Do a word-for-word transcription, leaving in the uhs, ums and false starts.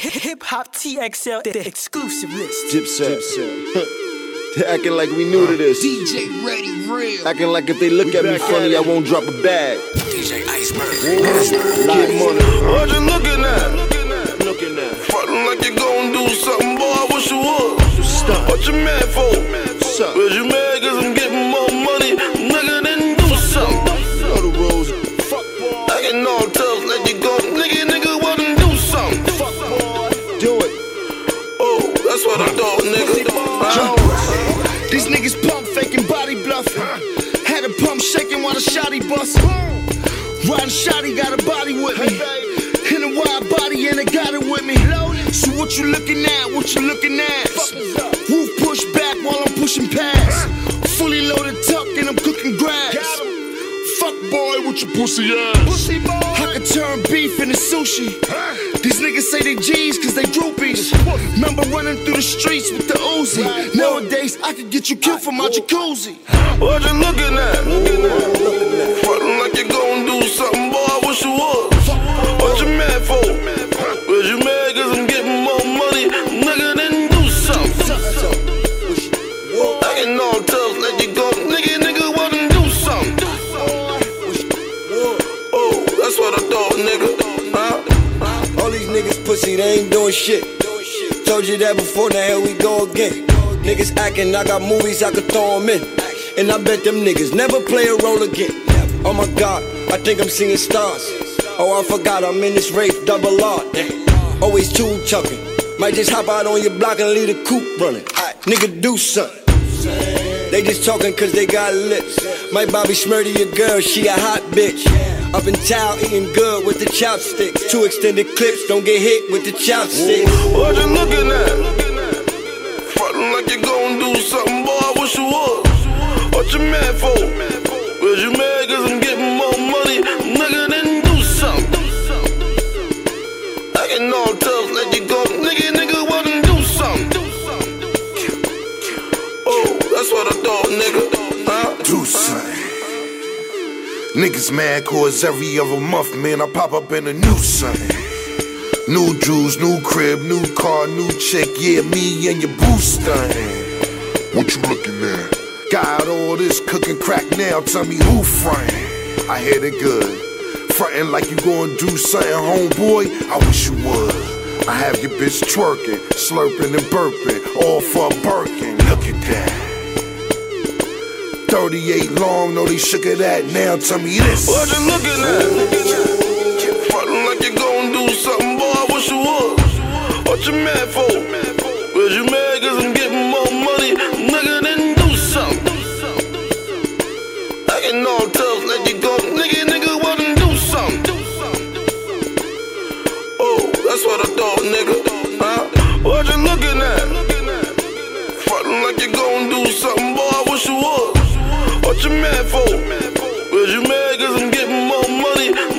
Hip Hop T X L, the exclusive list. Dipset. They acting like we new to this. D J Ready Real. Acting like if they look we at me funny, I won't drop a bag. D J Iceberg. Get money. What you looking at? Looking at. Frontin' like you gon' do something, boy. I wish you would. Stop. What you mad for? What's up? Cause you mad cause I'm getting more money. Nigga, then do something. Know the rules. Fuck boy. I get all tough, let you go. Nigga, nigga, what and do something. Fuck boy. Do it. Oh, that's what I thought, nigga. Uh, These niggas pump faking body bluffing. Had a pump shaking while the shotty bustin'. Riding shotty got a body with me. In a wide body and it got it with me. So what you looking at? What you looking at? Roof push back while I'm pushing past. Fully loaded tuck and I'm cooking grass. Fuck boy with your pussy ass. I can turn beef into sushi. These niggas say they G's cause they groupies. Remember running through the streets with the Uzi. Nowadays I could get you killed from my jacuzzi. what you looking at? Frontin' like you gon' do something, boy. I wish you would. What you mad for? Cause you mad cause I'm getting more money. Nigga, then do something. I get all tough, let you go. Nigga, nigga, what and do something. Oh, that's what I thought, nigga. Huh? All these niggas pussy, they ain't doing shit. Told you that before, now here we go again. Niggas acting, I got movies I could throw them in. And I bet them niggas never play a role again. Oh my God, I think I'm seeing stars. Oh, I forgot I'm in this race, double R. Always two chucking. Might just hop out on your block and leave the coupe running. Nigga, do something. They just talking cause they got lips. Might Bobby Shmurdy your girl, she a hot bitch. Up in town eating good with the chopsticks. Two extended clips, don't get hit with the chopsticks. What you looking at? Frontin' like you gon' do something, boy. I wish you would. What you mad for? Cause you mad cause I'm getting more money. Nigga, then do something. I get all tough, let you go. Nigga, nigga, what and do something. Oh, that's what I thought, nigga. Huh? Do something. Niggas mad cause every other month, man, I pop up in a new something. New jewels, new crib, new car, new chick, yeah, me and your boo stuntin'. What you looking at? Got all this cooking crack now, tell me who frontin'. I hit it good. Frontin' like you gon' do something, homeboy, I wish you would. I have your bitch twerking, slurping and burping, all for a Birkin, look at that. thirty-eight long, know they shook at that, now tell me this. What you looking at? Frontin' like you gon' do something, boy, I wish you would. What you mad for? Cause you mad cause I'm getting more money. Nigga, then do something. I get all tough, let you go. Nigga, nigga, what and do something. Oh, that's what I thought, nigga. Huh? What you looking at? Frontin' like you gon' do something, boy, I wish you would. What you mad for? Cause you mad cause I'm getting more money.